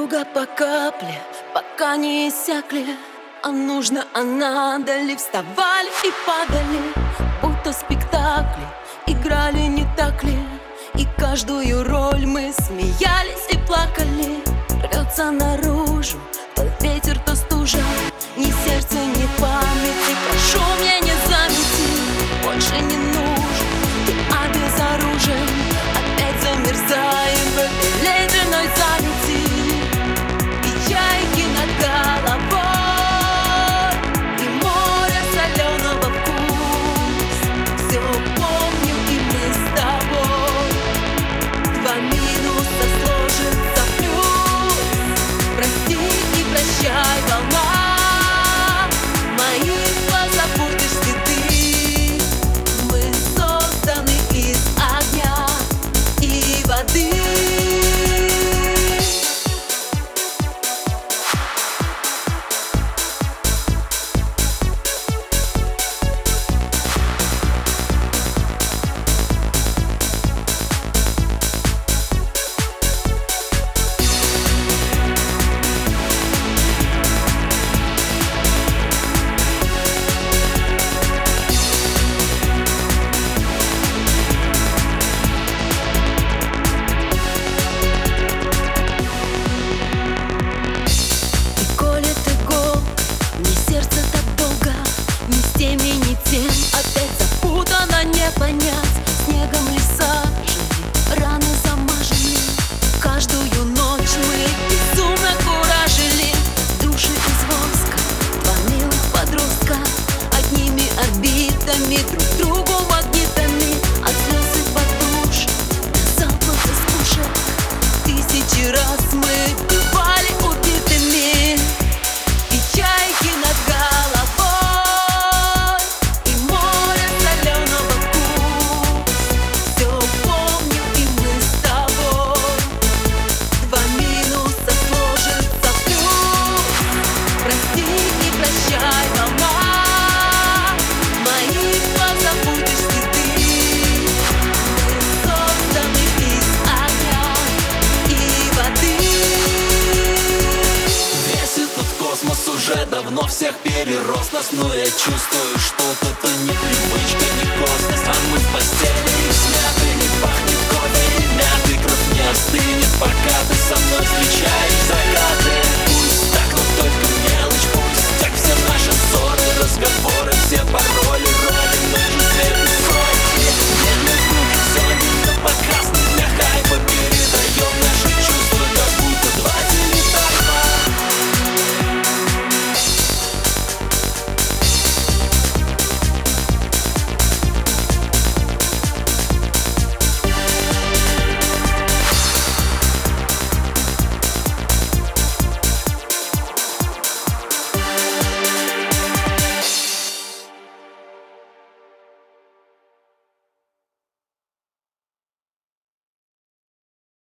друга по капле, пока не иссякли. А нужно, а надо ли? Вставали и падали, будто спектакли играли, не так ли? И каждую роль мы смеялись и плакали. Рвется наружу то ветер, то стужа. Ни сердца, ни памяти, прошу меня не замети. Больше не нужен, ты обезоружен. Опять замерзаем в этой ледяной залети. И чайки над головой, и море соленого вкус. Все помню, и мы с тобой. Два минуса сложится в плюс. Прости и прощай, волна. Мои глаза будешь ли ты? Мы созданы из огня и воды. Опять запутано, не понять. Снегом леса жили, раны замажены. Каждую ночь мы безумно куражили. Души из воска, два милых подростка. Одними орбитами, друг другу магнитами. От слез и подушек до залпов из пушек. Тысячи раз мы бывали убитыми. И чайки над головой, и море соленого вкус. Все помню, и мы с тобой. Два минуса сложится в плюс. Прости и прощай, волна. Мои глаза будешь ли ты? Мы созданы из огня и воды. Весь этот космос уже давно всех перерос нас, но я чувствую, что это не привычка, не космос. А мы в постели, и смятый не пахнет.